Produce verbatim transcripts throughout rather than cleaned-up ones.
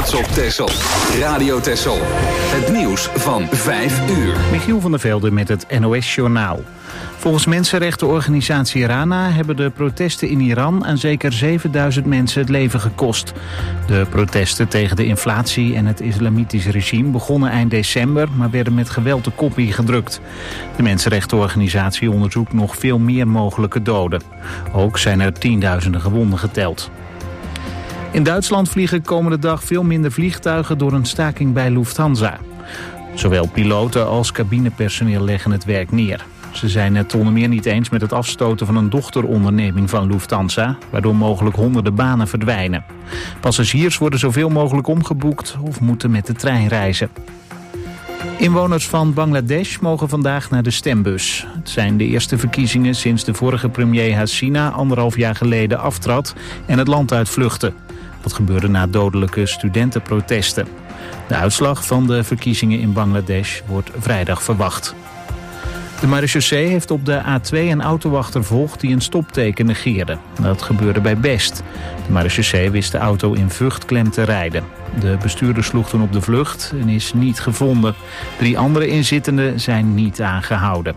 trots op Texel. Radio Texel. Het nieuws van vijf uur. Michiel van der Velde met het N O S-journaal. Volgens mensenrechtenorganisatie RANA hebben de protesten in Iran aan zeker zevenduizend mensen het leven gekost. De protesten tegen de inflatie en het islamitisch regime begonnen eind december, maar werden met geweld de kop ingedrukt. De mensenrechtenorganisatie onderzoekt nog veel meer mogelijke doden. Ook zijn er tienduizenden gewonden geteld. In Duitsland vliegen komende dag veel minder vliegtuigen door een staking bij Lufthansa. Zowel piloten als cabinepersoneel leggen het werk neer. Ze zijn het onder meer niet eens met het afstoten van een dochteronderneming van Lufthansa, waardoor mogelijk honderden banen verdwijnen. Passagiers worden zoveel mogelijk omgeboekt of moeten met de trein reizen. Inwoners van Bangladesh mogen vandaag naar de stembus. Het zijn de eerste verkiezingen sinds de vorige premier Hasina anderhalf jaar geleden aftrad en het land uitvluchtte. Dat gebeurde na dodelijke studentenprotesten. De uitslag van de verkiezingen in Bangladesh wordt vrijdag verwacht. De marechaussee heeft op de A twee een auto achtervolgd die een stopteken negeerde. Dat gebeurde bij Best. De marechaussee wist de auto in Vught klem te rijden. De bestuurder sloeg toen op de vlucht en is niet gevonden. Drie andere inzittenden zijn niet aangehouden.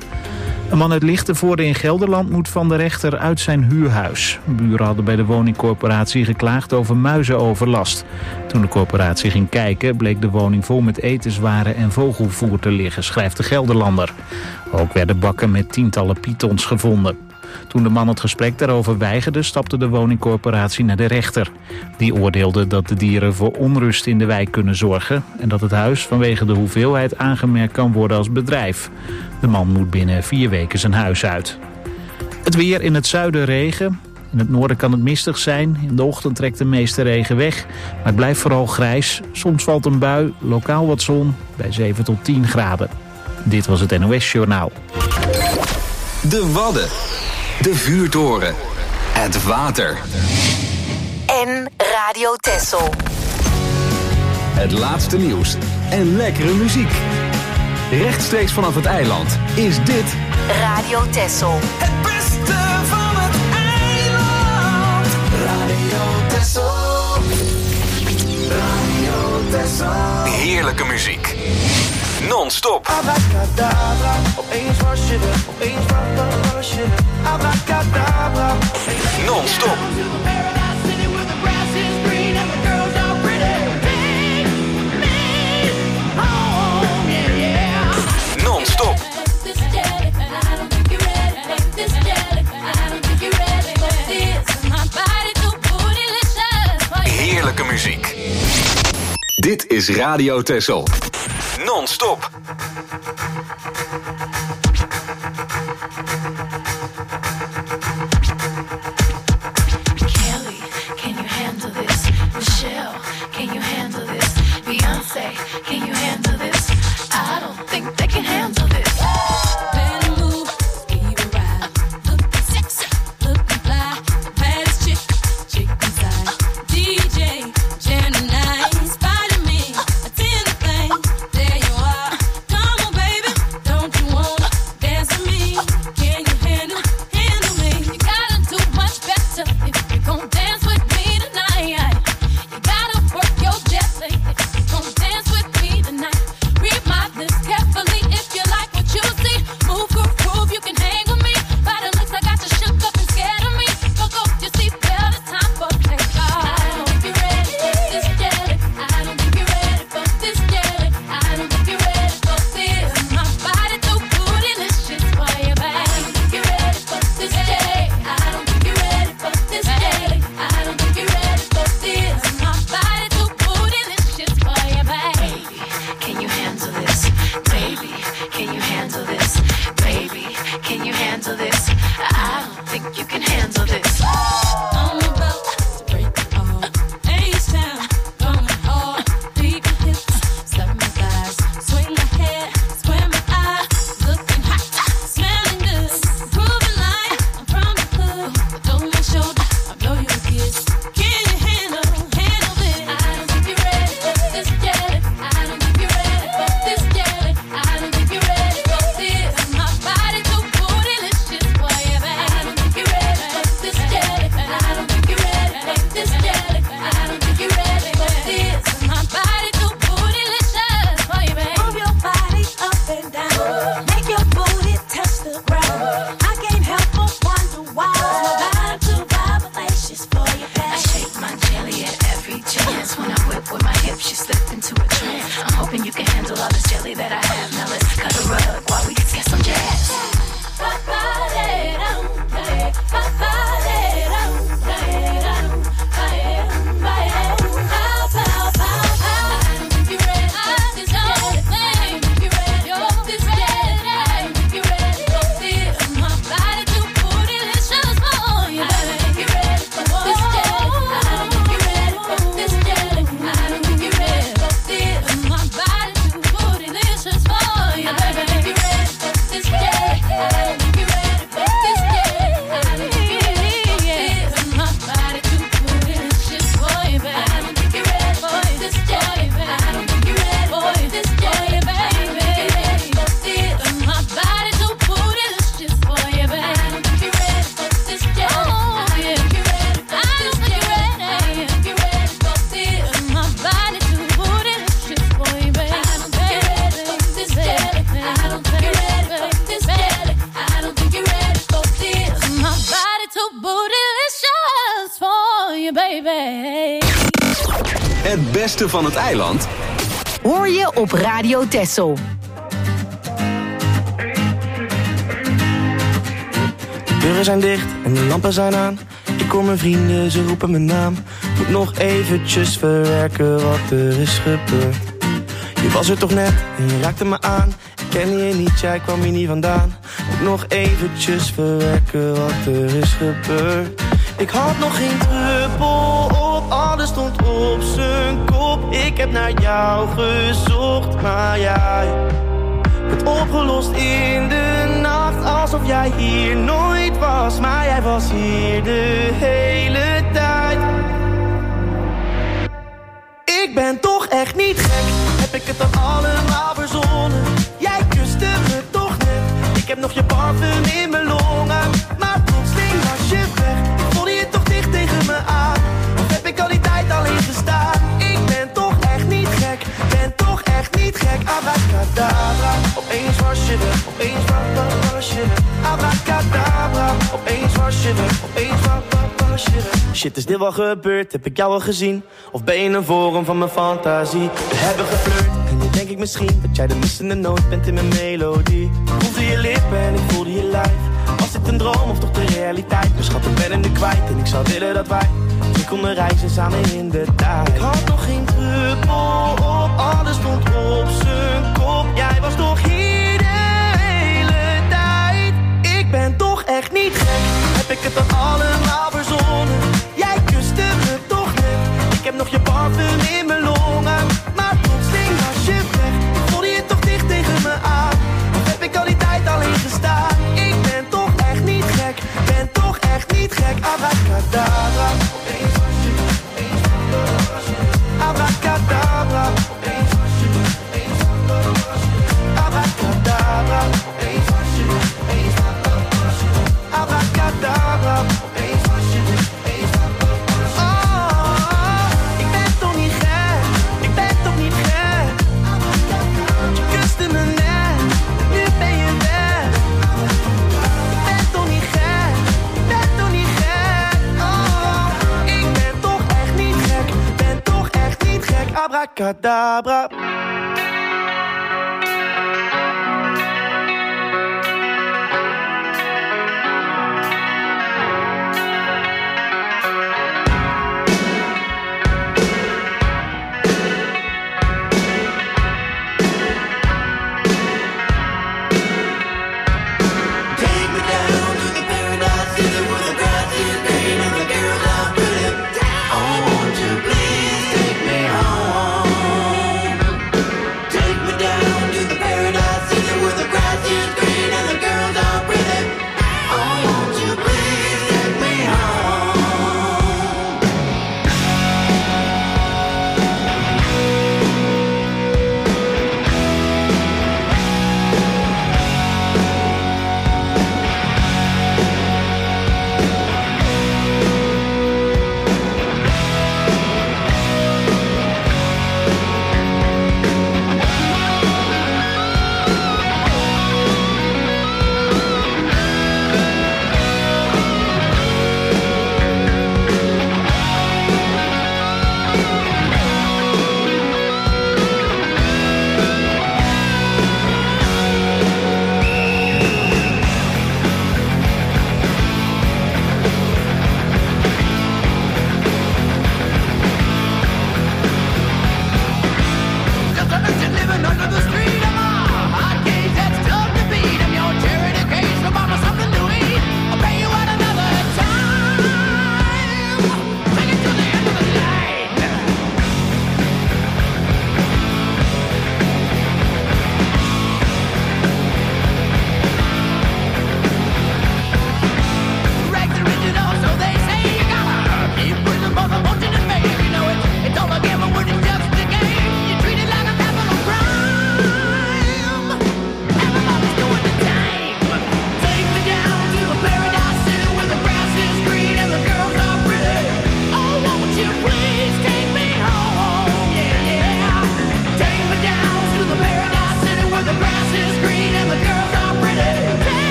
Een man uit Lichtenvoorde in Gelderland moet van de rechter uit zijn huurhuis. Buren hadden bij de woningcorporatie geklaagd over muizenoverlast. Toen de corporatie ging kijken bleek de woning vol met etenswaren en vogelvoer te liggen, schrijft de Gelderlander. Ook werden bakken met tientallen pythons gevonden. Toen de man het gesprek daarover weigerde, stapte de woningcorporatie naar de rechter. Die oordeelde dat de dieren voor onrust in de wijk kunnen zorgen en dat het huis vanwege de hoeveelheid aangemerkt kan worden als bedrijf. De man moet binnen vier weken zijn huis uit. Het weer: in het zuiden regen. In het noorden kan het mistig zijn. In de ochtend trekt de meeste regen weg. Maar het blijft vooral grijs. Soms valt een bui, lokaal wat zon, bij zeven tot tien graden. Dit was het N O S-journaal. De Wadden. De vuurtoren. Het water. En Radio Texel. Het laatste nieuws en lekkere muziek. Rechtstreeks vanaf het eiland is dit Radio Texel. Het beste van het eiland. Radio Texel. Radio Texel. Heerlijke muziek. Non-stop. Abracadabra, opeens was je er, opeens was je er. Abracadabra, Non-stop. Non-stop. Heerlijke muziek. Dit is Radio Texel. Non-stop. Kelly, can you handle this? Michelle, can you handle this? Beyonce, can you handle this? I don't think they can handle this. Better move, even ride. Looking sexy, looking fly. Baddest chick, chick inside. D J, Gemini, inspire me. Attend the thing, there you are. Come on, baby, don't you wanna dance with me? Can you handle, handle me? You gotta do much better if you gon' dance with me tonight. You gotta work your jet silly that I have. Now let's cut a rug while we get some jazz. Het beste van het eiland hoor je op Radio Texel. De deuren zijn dicht en de lampen zijn aan. Ik hoor mijn vrienden, ze roepen mijn naam. Moet nog eventjes verwerken wat er is gebeurd. Je was er toch net en je raakte me aan. Ik kende je niet, jij kwam hier niet vandaan. Moet nog eventjes verwerken wat er is gebeurd. Ik had nog geen druppel op, alles stond op zijn kop. Ik heb naar jou gezocht, maar jij werd opgelost in de nacht. Alsof jij hier nooit was, maar jij was hier de hele tijd. Ik ben toch echt niet gek, heb ik het dan allemaal verzonnen? Jij kuste me toch net, ik heb nog je parfum in mijn longen. Maar plotseling was je weg, voelde je toch dicht tegen me aan? Of heb ik al die tijd alleen gestaan? Ik ben toch echt niet gek, ben toch echt niet gek. Abracadabra, opeens was je weg, opeens was je weg. Abracadabra, opeens was je weg, opeens was je weg. Shit, is dit wel gebeurd? Heb ik jou al gezien? Of ben je een vorm van mijn fantasie? We hebben geflirt en nu denk ik misschien dat jij de missende noot bent in mijn melodie. Ik voelde je lippen en ik voelde je lijf. Was dit een droom of toch de realiteit? Mijn schat, ik ben hem nu kwijt en ik zou willen dat wij we konden reizen samen in de tijd. Ik had nog geen druppel op, alles stond op zijn kop. Jij was toch hier de hele tijd. Ik ben toch echt niet gek, heb ik het dan allemaal verzonnen? Jij kuste me toch net, ik heb nog je parfum in mijn longen. Maar plotseling was je weg, voelde je toch dicht tegen me aan? Of heb ik al die tijd alleen gestaan? Ik ben toch echt niet gek, ben toch echt niet gek. Abracadabra, opeens was je weg, opeens was je weg. Abracadabra, opeens was je weg, opeens was je weg. Abracadabra, opeens was je weg, opeens was je weg. Abracadabra, opeens was je weg, opeens was je weg. Oh, ik ben toch niet gek, ik ben toch niet gek. Je kuste me net, nu ben je weg. Ik ben toch niet gek, ik ben toch niet gek. Oh, ik ben toch echt niet gek, ben toch echt niet gek. Abracadabra.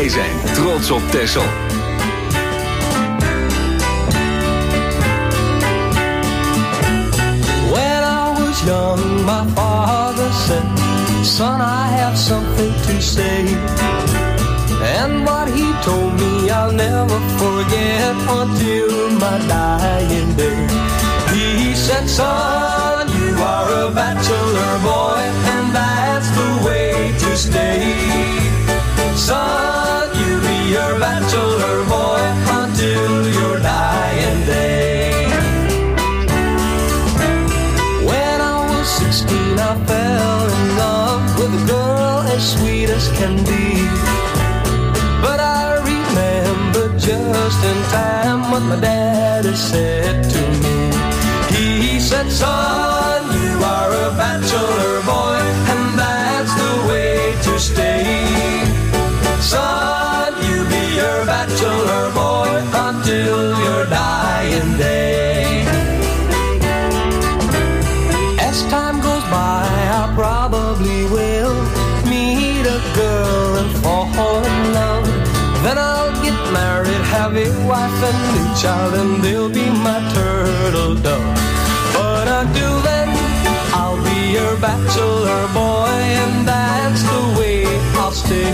Wij zijn trots op Texel. When I was young, my father said, son, I have something to say. And what he told me I'll never forget until my dying day. He said, son, you are a bachelor boy, and that's the way to stay. Son, you be your bachelor boy until your dying day. When I was sixteen, I fell in love with a girl as sweet as can be. But I remember just in time what my daddy said to me. He said, son, you are a bachelor boy, and that's the way to stay. Son, you be your bachelor boy until your dying day. As time goes by, I probably will meet a girl and fall in love. Then I'll get married, have a wife and a child, and they'll be my turtle dove. But until then, I'll be your bachelor boy, and that's the way I'll stay.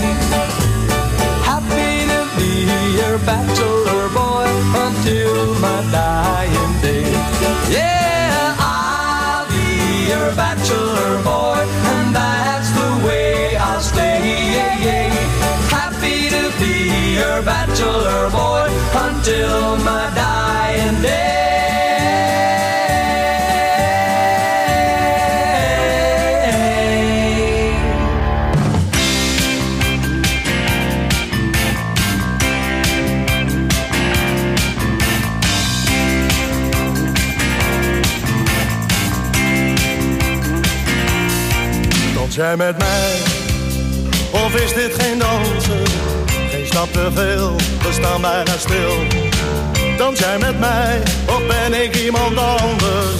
Happy to be your bachelor boy until my dying day. Yeah, I'll be your bachelor boy, and that's the way I'll stay. Yeah, yeah. Happy to be your bachelor boy until my dying day. Jij met mij, of is dit geen dansen? Geen stap te veel, we staan bijna stil. Dans jij met mij, of ben ik iemand anders?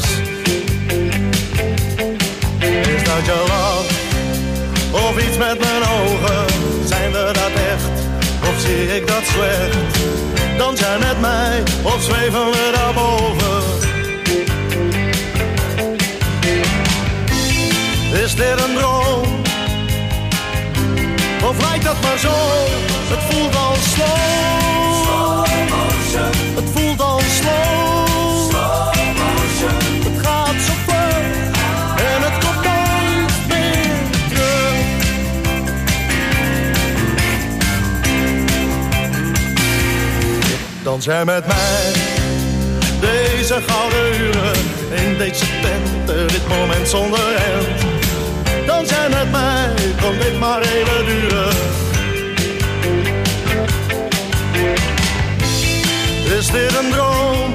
Is dat je lach, of iets met mijn ogen? Zijn we dat echt, of zie ik dat slecht? Dans jij met mij, of zweven we daarboven? Is dit een droom? Of lijkt dat maar zo? Het voelt al slow. Slow motion. Het voelt al slow. Slow motion. Het gaat zo vlug en het komt nooit meer terug. Dans jij met mij deze gouden uren in deze tent, dit moment zonder end. Dans jij met mij, kan dit maar even duren. Is dit een droom?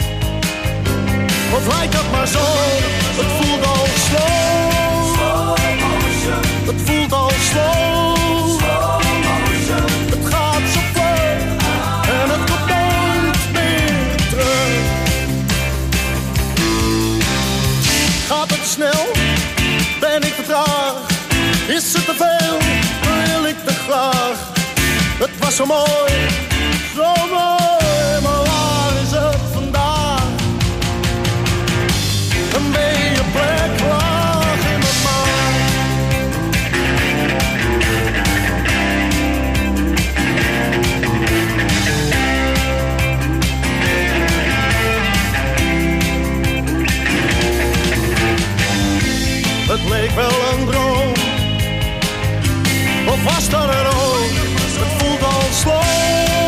Of lijkt dat maar zo? Het voelt al slow. Slow motion. Het voelt al slow. Slow motion. Het gaat zo vlug en het komt nooit meer terug. Gaat het snel? Ben ik te traag? Is het te veel? Wil ik te graag? Het was zo mooi, zo mooi, maar waar is het vandaag? Een beetje plek laag in mijn maag. Het leek wel een droom, of was dat er ook? Het voelt al slow.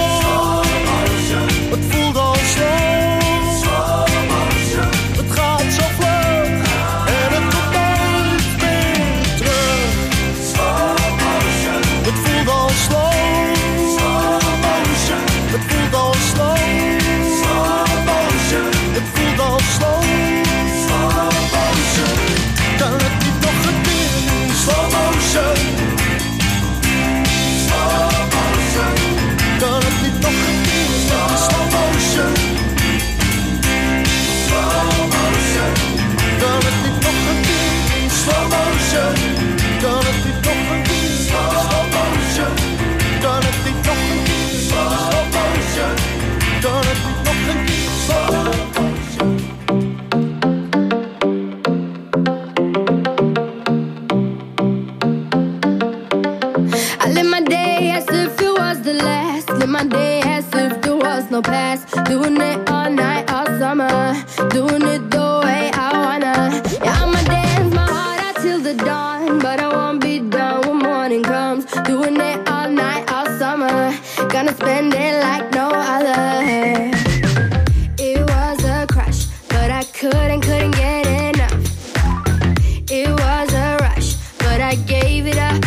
no past. Doing it all night, all summer. Doing it the way I wanna. Yeah, I'ma dance my heart out till the dawn, but I won't be done when morning comes. Doing it all night, all summer. Gonna spend it like no other. It was a crush, but I couldn't, couldn't get enough. It was a rush, but I gave it up.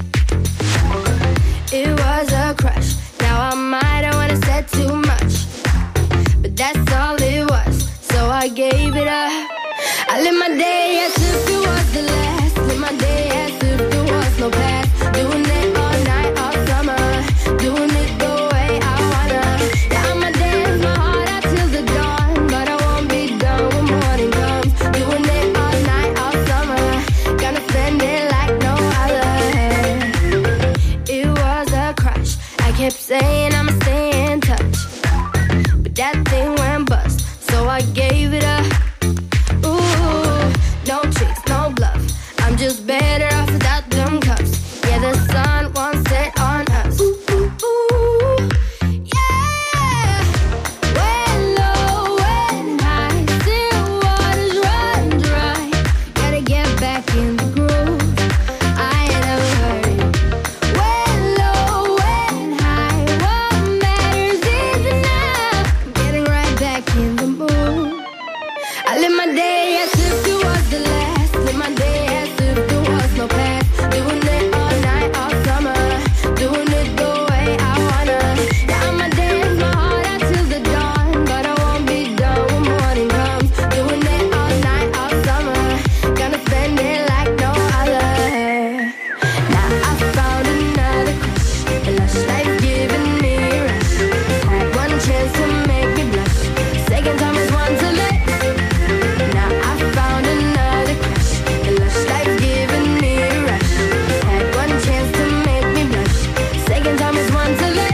It was a crush. Now I might have wanna said too much, but that's all it was, so I gave it up. I live my day as if it was the last. Live my day as if there was no past. Doing it all night, all summer. Doing it the way I wanna. Yeah, I'ma dance my heart out till the dawn, but I won't be done when morning comes. Doing it all night, all summer. Gonna spend it like no other. It was a crush. I kept saying I'ma stay in touch, but that thing went bust, so I gave it up. Ooh, no tricks, no bluff. I'm just better off without them cups. Yeah, the sun won't set on us. Ooh, ooh, ooh. Yeah. When low, when high, still waters run dry. Gotta get back in the groove. I ain't never heard it. When low, when high, what matters is enough. I'm getting right back in the mood. I live my day as if it was the last. Live my day as if there was no past. Doing it all night, all summer. Doing it the way I wanna. Yeah, I'ma dance my heart out till the dawn, but I won't be done when morning comes. Doing it all night, all summer. Gonna spend it like no other. Now I found another crush. The lush life giving me a rush. Had one chance to make me blush. Second time is one to let. Now I found another crush. The lush life giving me a rush. Had one chance to make me blush. Second time is one to let.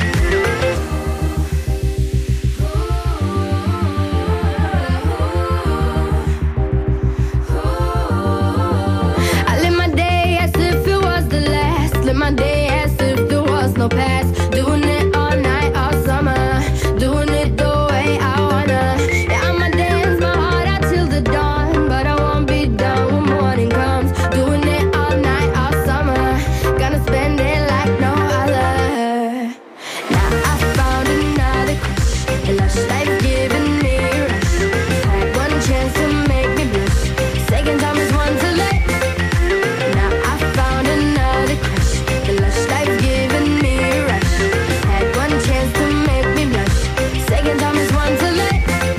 I live my day as if it was the last. Live my day as if there was no past. Doing it all night, all summer. Doing it the way I wanna. Yeah, I'ma dance my heart out till the dawn, but I won't be done when morning comes. Doing it all night, all summer. Gonna spend it like no other. Now I found another crush. The lush life giving me a rush. Had one chance to make me blush. Second time is one to let. Now I found another crush. The lush life giving me a rush. Had one chance to make me blush. Second time is one to let.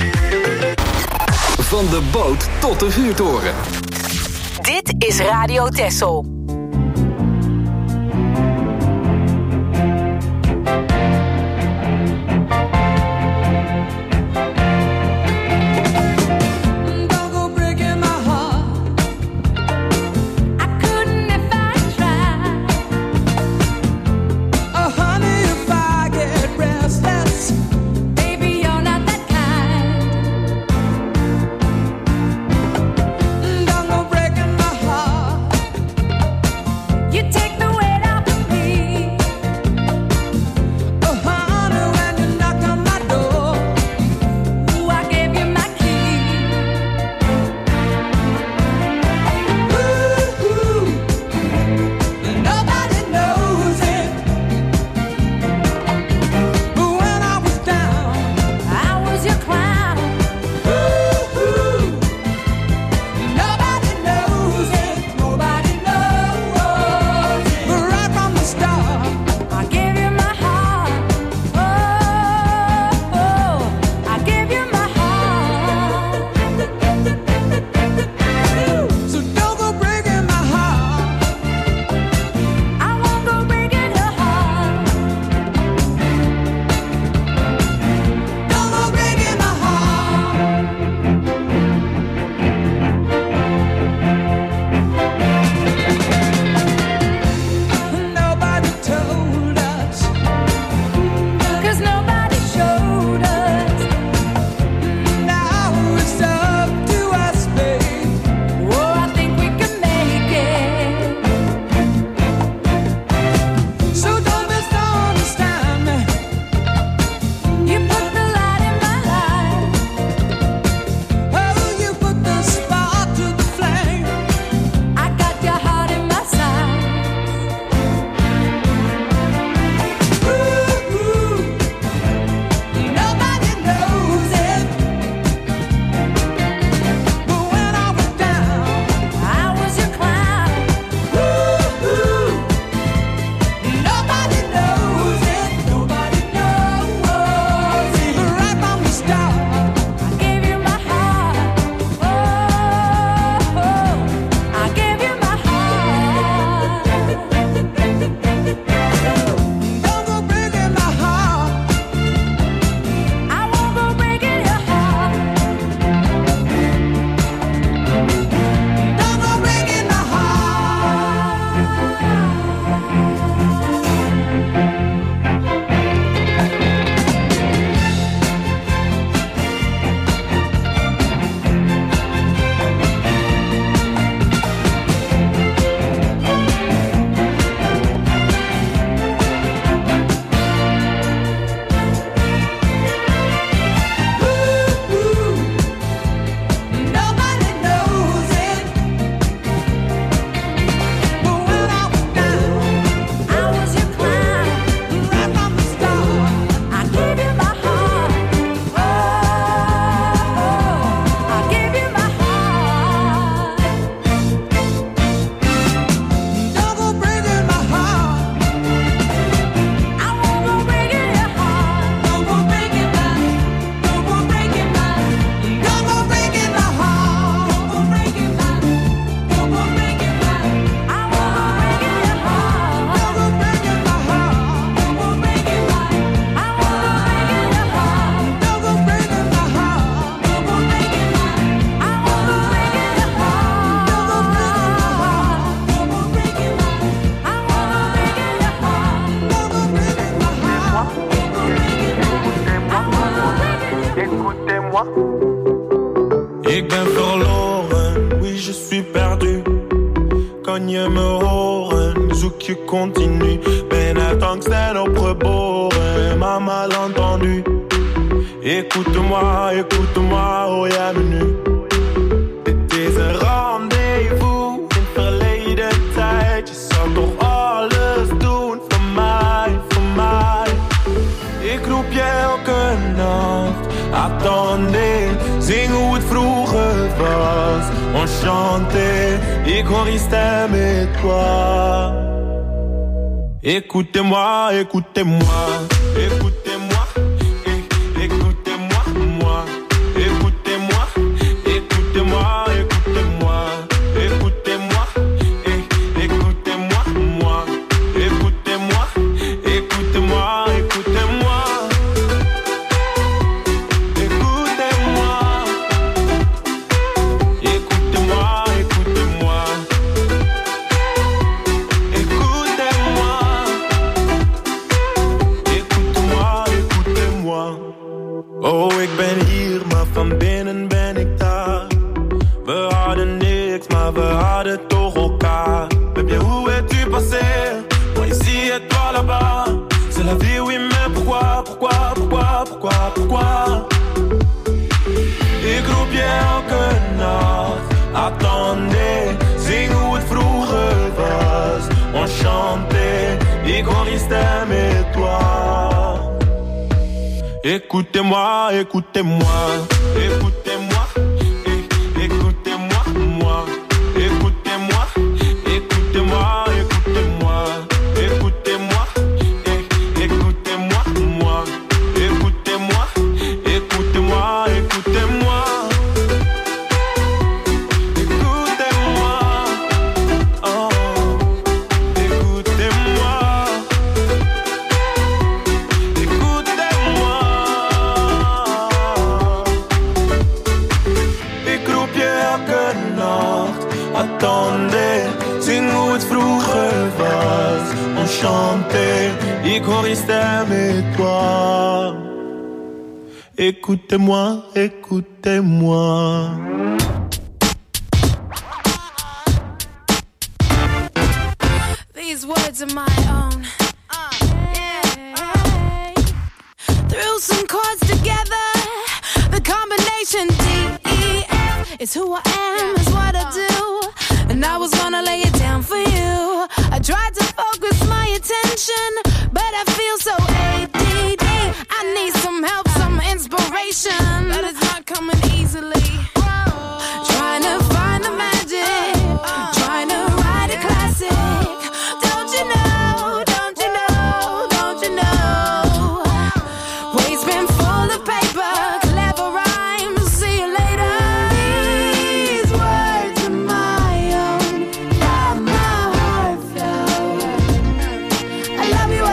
Van de boot tot de vuurtoren. Dit is Radio Texel. Don't go breaking my heart. I couldn't if I tried. Oh, honey, if I get restless, baby, you're not that kind. Don't go breaking my heart. écoutez-moi. Ik ben verloren, oui je suis perdu. Kan je me horen, zoek je continu. Ben uit angst en opgeboren, maar mal entendu. Écoute-moi, écoute-moi, hoor jij me nu? Dit is een rendezvous in verleden tijd. Je zou toch alles doen voor mij, voor mij. Ik roep je elke nacht, attendez. Zing hoe het vroeger was, enchanté. Ik hoor je stem et toi. Écoutez-moi, écoutez-moi, écoutez-moi, eh, écoutez-moi, moi. Écoutez-moi, écoutez-moi, écoutez-moi, écoutez-moi, eh, écoutez-moi, moi. Écoutez-moi, écoutez-moi, écoutez-moi. Oh, ik ben hier, maar van binnen ben ik daar. We hadden niks, maar we hadden toch elkaar. Baby, où es-tu passé? Moi ici et toi là-bas. C'est la vie, oui, mais pourquoi, pourquoi, pourquoi, pourquoi, pourquoi? Ik roep je elke nacht, attendez. Zing hoe het vroeger was, enchanté. Ik hoor je stem et toi. Écoutez-moi, écoutez-moi, écoutez-moi, eh, écoutez-moi, moi. Écoutez-moi, écoutez-moi, écoutez-moi, écoutez-moi, eh, écoutez-moi, moi. Écoutez-moi, écoutez-moi, écoutez-moi. Écoutez-moi, oh, écoutez-moi. Attendez, zing hoe het vroeger was, enchanté. Ik hoor je stem et toi. Écoutez-moi, écoutez-moi. These words are my own. Uh, yeah. Threw some chords together. The combination D E F is who I am, is what I do. And I was gonna lay it down for you. I tried to focus my attention, but I feel so A D D. I need some help, some inspiration, but it's not coming easily. Trying to find the magic, trying to write a classic. Don't you know, don't you know, don't you know? Waves been full of paper, clever rhymes, see you later. These words are my own, from my heart flow. I love you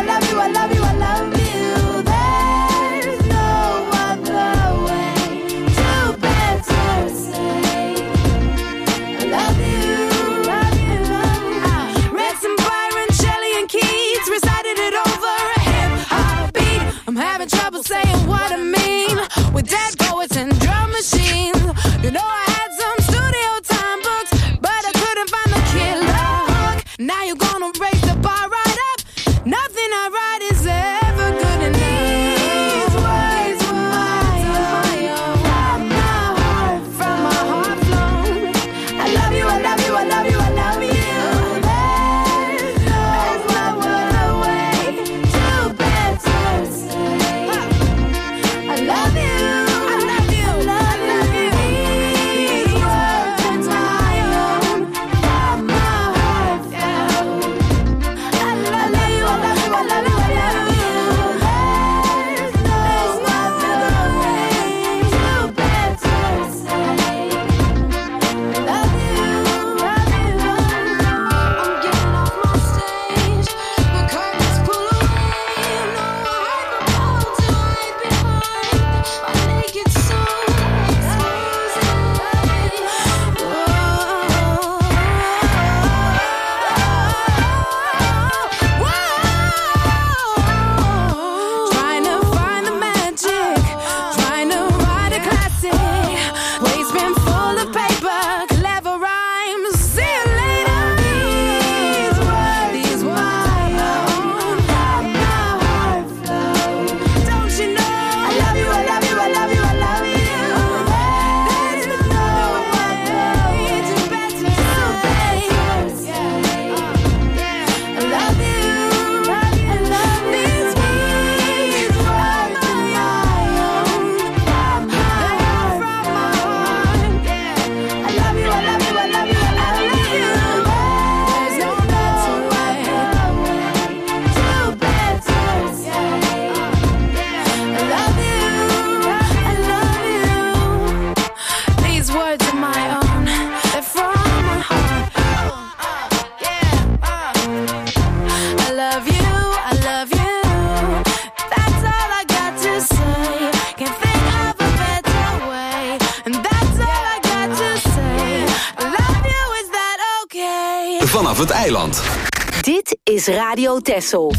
het eiland. Dit is Radio Texel.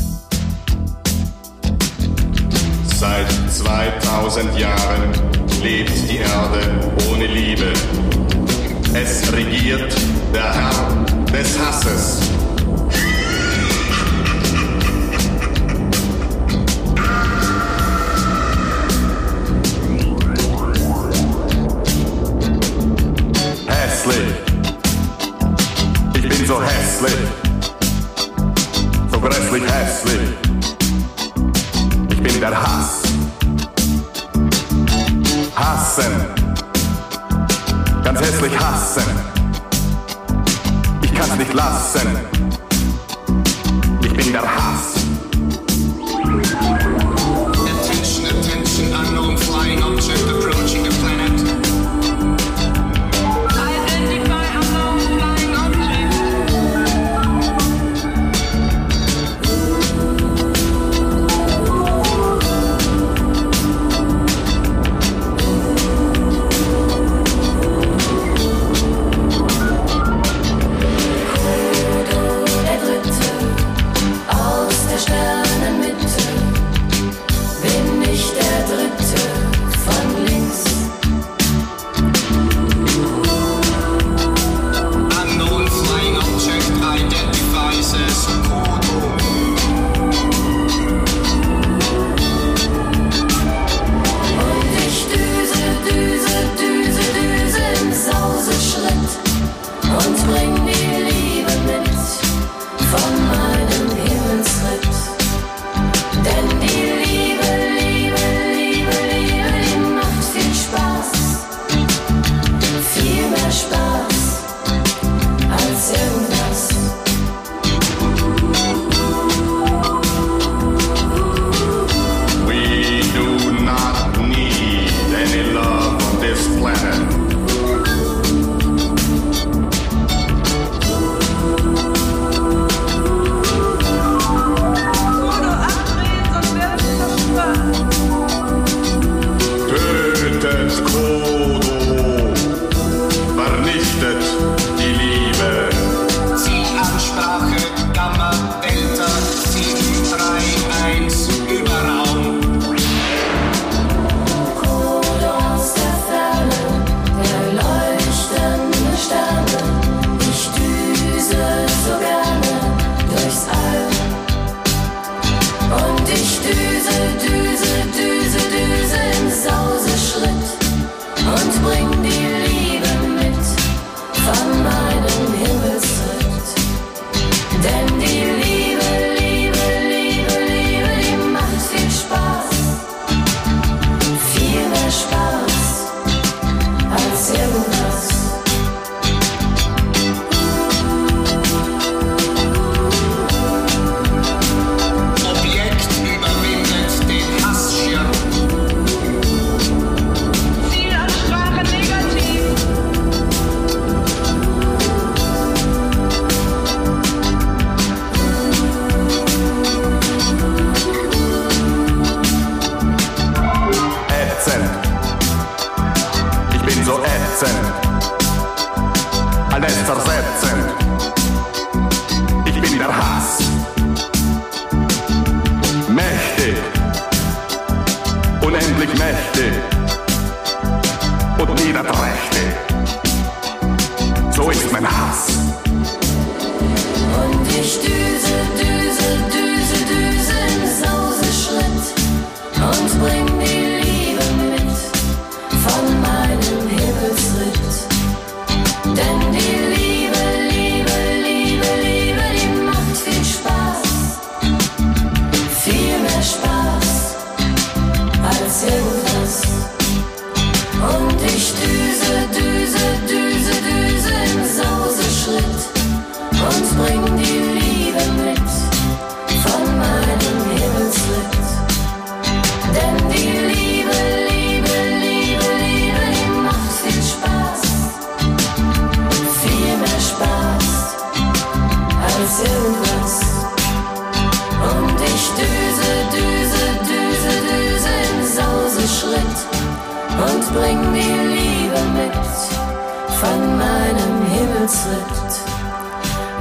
Seit zweitausend Jahren lebt die Erde ohne Liebe. Es regiert der Herr des Hasses. Hässlich. Ich bin so hässlich. So grässlich hässlich. Ich bin der Hass. Hassen. Ganz hässlich hassen. Ich kann's nicht lassen. Ich bin der Hass. Attention, attention, unknown flying object approaching the planet. Identify unknown flying object.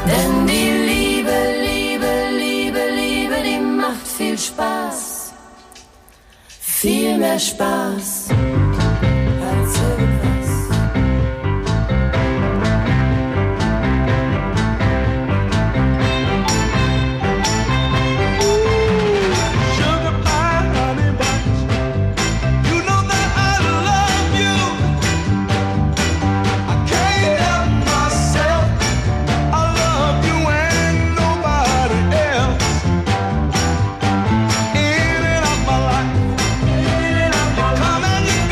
Denn die Liebe, Liebe, Liebe, Liebe, die macht viel Spaß. Viel mehr Spaß als irgendwas. Come and you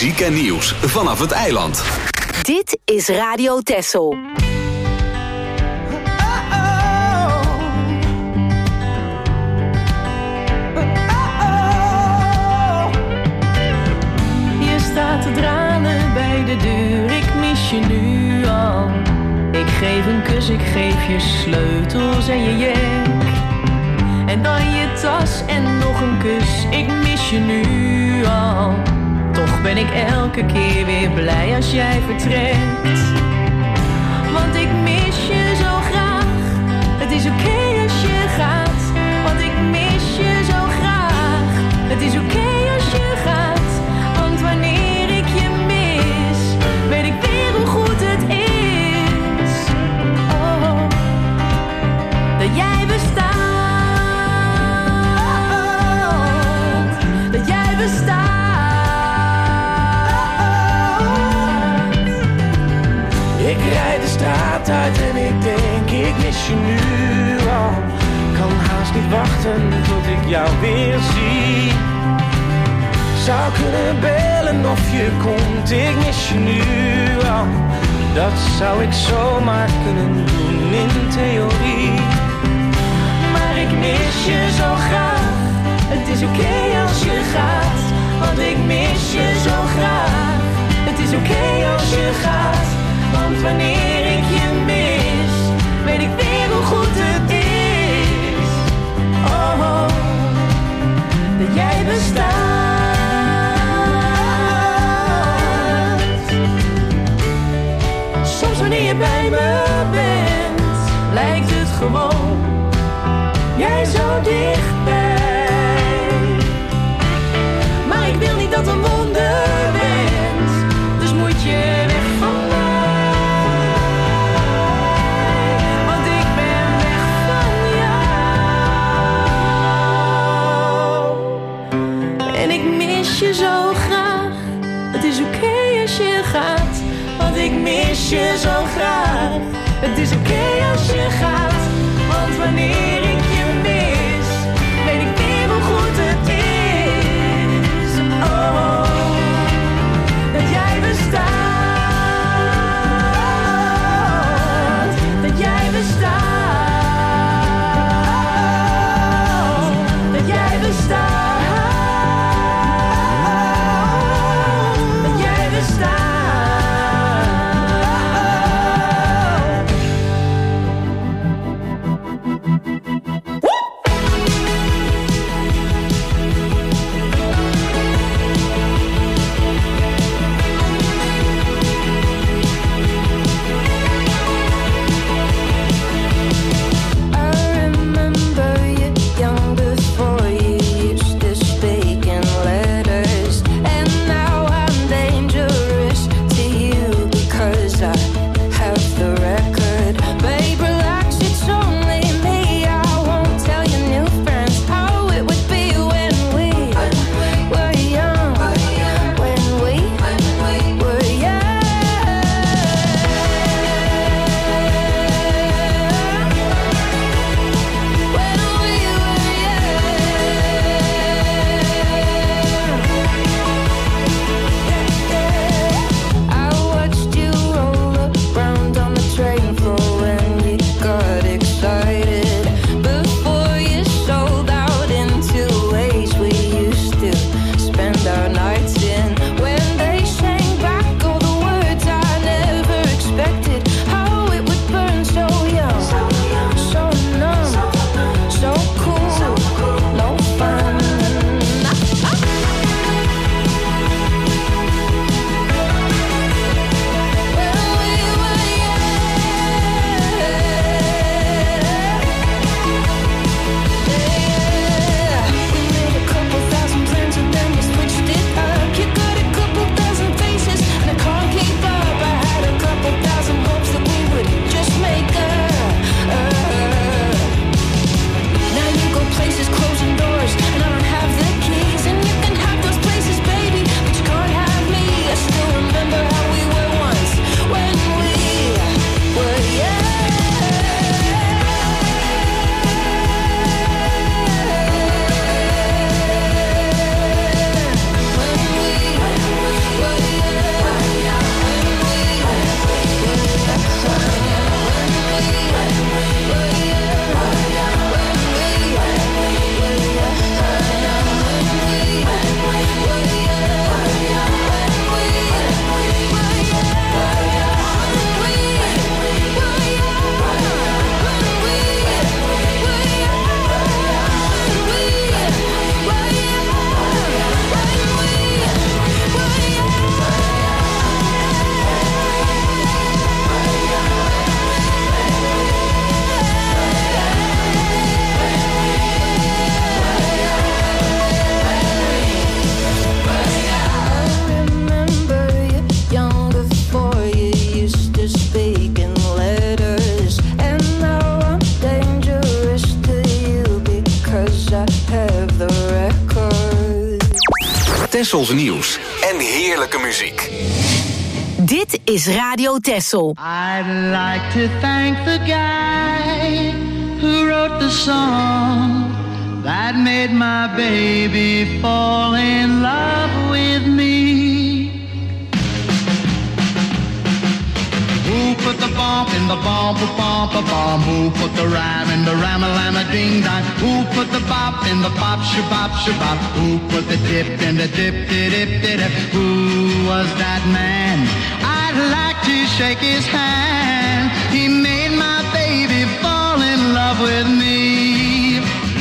muziek en nieuws vanaf het eiland. Dit is Radio Texel. Je staat te tranen bij de deur, ik mis je nu al. Ik geef een kus, ik geef je sleutels en je jek. En dan je tas en nog een kus, ik mis je nu al. Toch ben ik elke keer weer blij als jij vertrekt. Want ik mis je zo graag, het is oké okay als je gaat. Want ik mis je zo graag, het is oké okay als je gaat. Want wanneer ik je mis, weet ik weer hoe goed het is. Oh, dat jij bestaat. Dat jij bestaat. Ik rijd de straat uit en ik denk, ik mis je nu al. Kan haast niet wachten tot ik jou weer zie. Zou kunnen bellen of je komt, ik mis je nu al. Dat zou ik zomaar kunnen doen in theorie. Maar ik mis je zo graag, het is oké okay als je gaat. Want ik mis je zo graag, het is oké okay als je gaat. Want wanneer ik je mis, weet ik weer hoe goed het is. Oh, oh, dat jij bestaat. Soms wanneer je bij me bent, lijkt het gewoon, jij zo dichtbij. Maar ik wil niet dat een wonder bent, dus moet je weg van mij. Je zo graag, het is oké okay als je gaat. Want ik mis je zo graag, het is oké okay als je gaat. Want wanneer ik je mis, weet ik weer hoe goed het is. Oh, dat jij bestaat. Dat jij bestaat. Dat jij bestaat. Tessels nieuws en heerlijke muziek. Dit is Radio Tessel. I'd like to thank the guy who wrote the song that made my baby fall in love with me. Who put the bump in the bump, a bump, a bump? Who put the rhyme in the rama-lama ding-dong? Who put the bop in the bop, shabop, shabop? Who put the dip in the dip-dip-dip-dip? Who was that man? I'd like to shake his hand. He made my baby fall in love with me.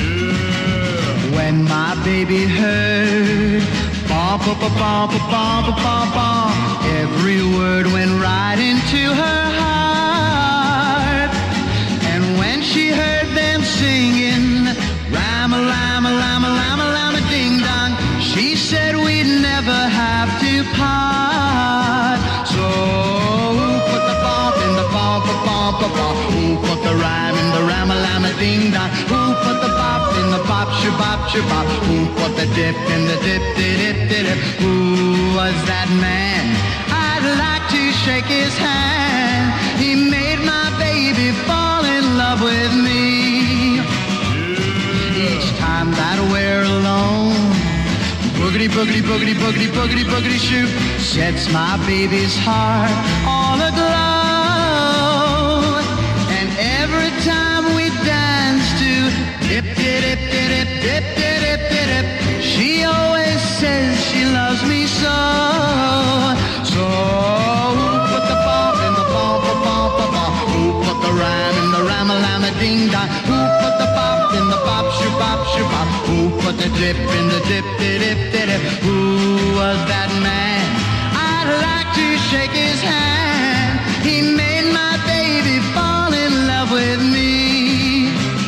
When my baby heard bump, bump, bump, bump, bump, bump, every word went right into her heart. And when she heard them singing rama, lama, lama, lama, lama, ding dong, she said we'd never have to part. So who put the bump in the bump, bump, bump, bump? Who put the rhyme in the rama, lama, ding dong? Who put the bop in the bop, shabop, shabop? Who put the dip in the dip, dip, dip, dip? Who was that man? I'd like to shake his hand. He made my baby fall in love with me. Each time that we're alone, boogity, boogity, boogity, boogity, boogity, boogity, shoot, sets my baby's heart all aglow. And every time we dance to dip, dip, dip, dip, dip, dip, dip, dip, she always says she loves me so. So who put the bump in the bump, bump, bump, bump? Who put the rhyme in the rama-lama ding-dong? Who put the bop in the bop, shabop, shabop? Who put the dip in the dip, dip, dip, dip? Who was that man? I'd like to shake his hand. He made my baby fall in love with me.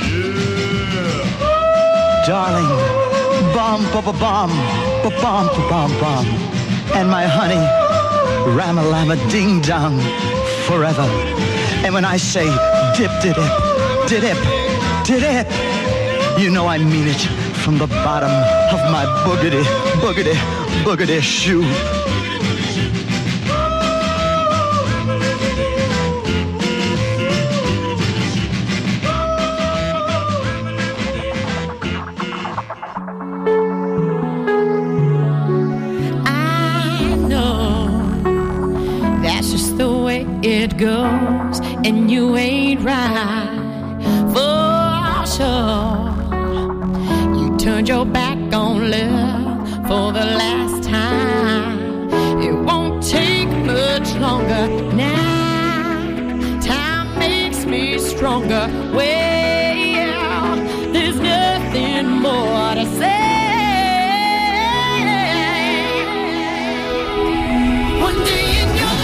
Darling, bum, bum, bum, bum, bum, bum, bum, and my honey, rama-lama ding-dong, forever. And when I say dip, dip, dip, dip, dip, you know I mean it from the bottom of my boogity, boogity, boogity shoe. It goes, and you ain't right for sure. You turned your back on love for the last time. It won't take much longer now. Time makes me stronger. Well, there's nothing more to say. One day in your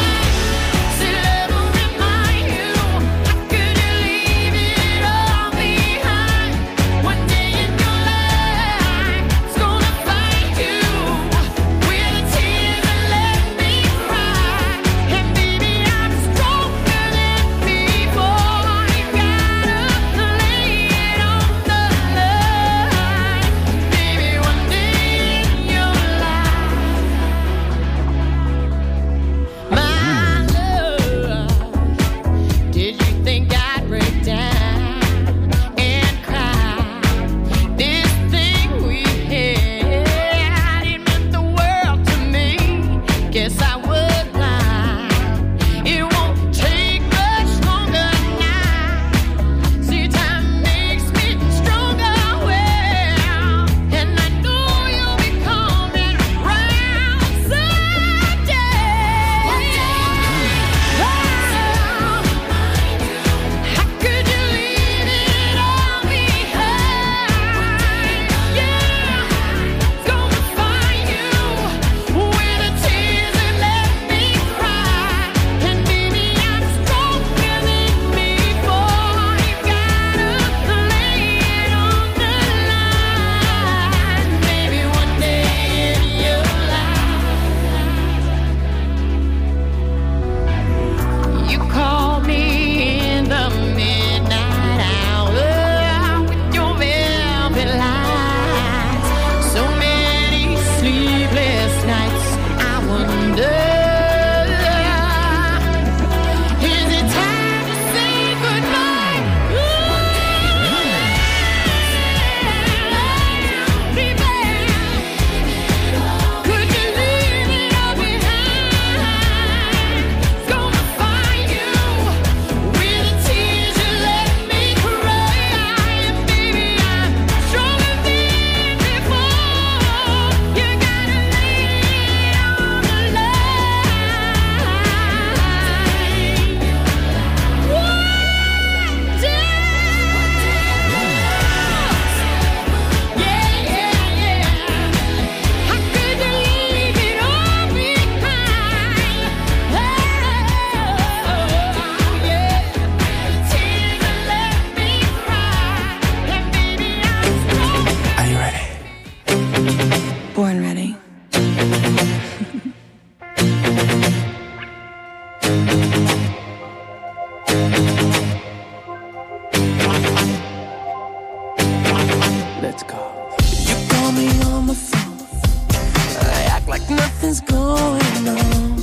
the phone. I act like nothing's going on.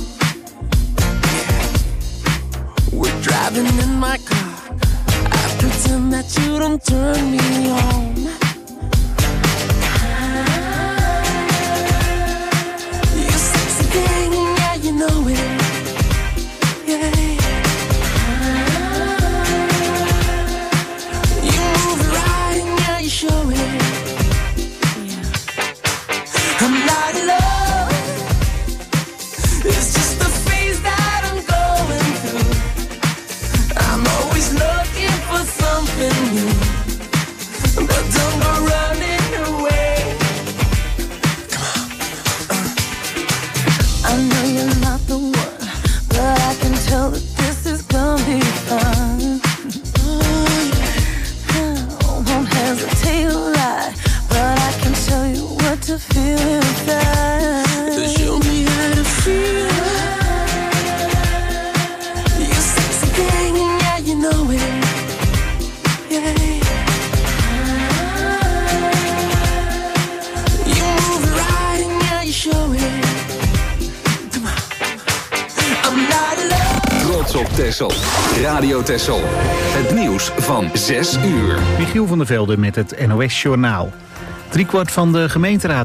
We're driving in my car. I pretend that you don't turn me on. You sexy thing, yeah, you know it. Yeah. You move it right, yeah, you show it. Yeah. I'm not in love. It's just the phase that I'm going through. I'm always looking for something new, but don't go running away. Come on. Uh. I know you're not the one, but I can tell that this is gonna be fun. Oh, yeah. I won't hesitate to lie, but I can tell you what to feel inside. So show me how to feel. You sexy thing, yeah, you know it. Yeah. You move it right, and yeah, you show it. Come on. I'm not alone. Trots op Texel. Radio Texel. Het nieuws van zes uur. Michiel van der Velde met het N O S Journaal. Driekwart van de gemeenteraad